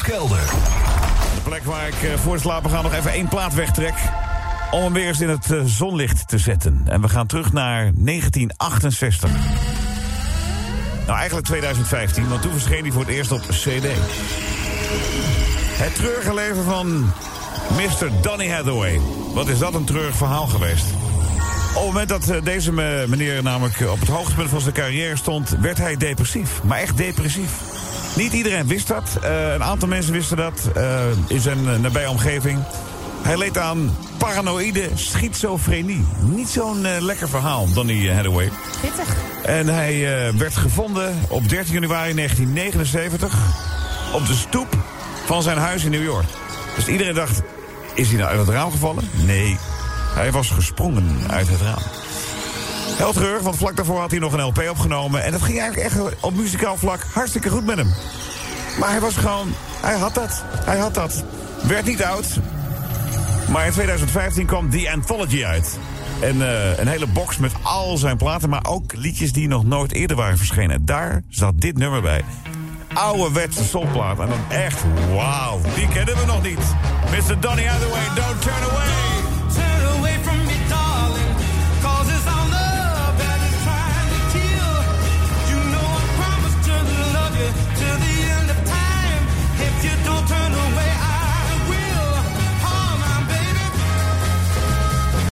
Kelder. De plek waar ik voor het slapen ga nog even 1 plaat wegtrek. Om hem weer eens in het zonlicht te zetten. En we gaan terug naar 1968. Nou, eigenlijk 2015, want toen verscheen hij voor het eerst op CD. Het treurige leven van Mr. Donny Hathaway. Wat is dat een treurig verhaal geweest. Op het moment dat deze meneer namelijk op het hoogtepunt van zijn carrière stond, werd hij depressief. Maar echt depressief. Niet iedereen wist dat. Een aantal mensen wisten dat in zijn nabije omgeving. Hij leed aan paranoïde schizofrenie. Niet zo'n lekker verhaal, Donny Hathaway. Pittig. En hij werd gevonden op 13 januari 1979... op de stoep van zijn huis in New York. Dus iedereen dacht, is hij nou uit het raam gevallen? Nee, hij was gesprongen uit het raam. Heel treurig, want vlak daarvoor had hij nog een LP opgenomen. En dat ging eigenlijk echt op muzikaal vlak hartstikke goed met hem. Maar hij was gewoon, hij had dat. Werd niet oud. Maar in 2015 kwam The Anthology uit. En een hele box met al zijn platen, maar ook liedjes die nog nooit eerder waren verschenen. Daar zat dit nummer bij. Ouderwetse soulplaat. En dan echt, wauw, die kennen we nog niet. Mr. Donny Hathaway, Don't Turn Away.